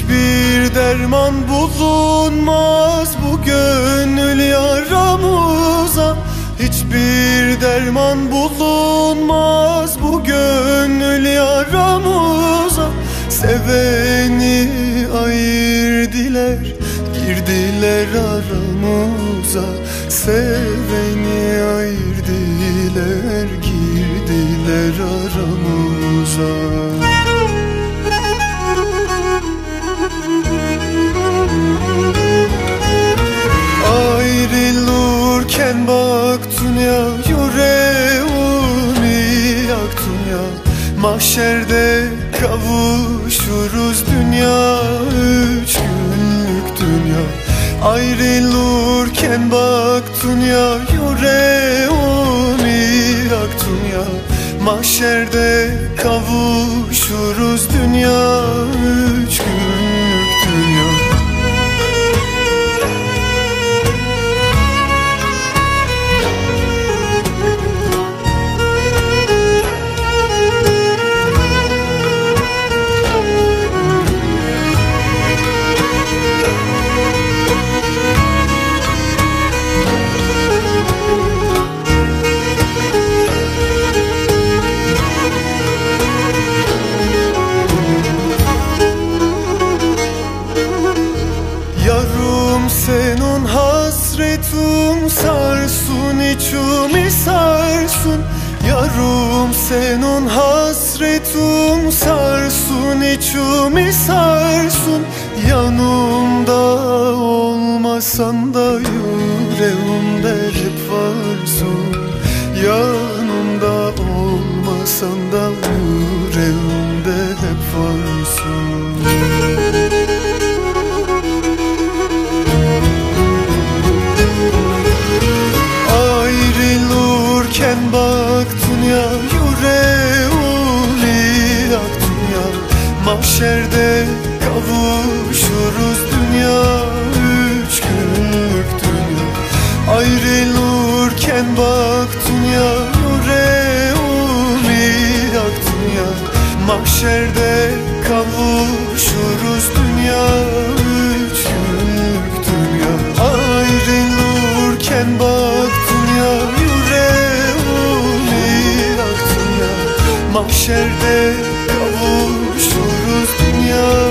Hiçbir derman bulunmaz bu gönül yaramıza. Hiçbir derman bulunmaz bu gönül yaramıza. Seveni ayırdılar, girdiler aramıza. Seveni ayırdılar, girdiler aramıza. Ayrılırken baktın ya, yüreğimi yaktın ya. Mahşerde kavuşuruz dünya, 3 günlük dünya. Ayrılırken baktın ya, yüreğimi yaktın ya. Mahşerde kavuşuruz dünya, 3 günlük dünya. Yarım senin hasretin sarsın, içimi sarsın. Yarım senin hasretin sarsın, içimi sarsın. Yanımda olmasan da yüreğimde hep varsın. Yanımda olmasan da yüreğimde hep varsın. Ayrılırken baktın ya, yüreğimi yaktın ya. Mahşerde kavuşuruz dünya, 3 günlük dünya. Ayrılırken baktın ya, yüreğimi yaktın ya. Mahşerde kavuşuruz dünya, 3 günlük dünya. Ayrılırken baktın ya, yüreğimi yaktın ya. Mahşerde kavuşuruz dünya.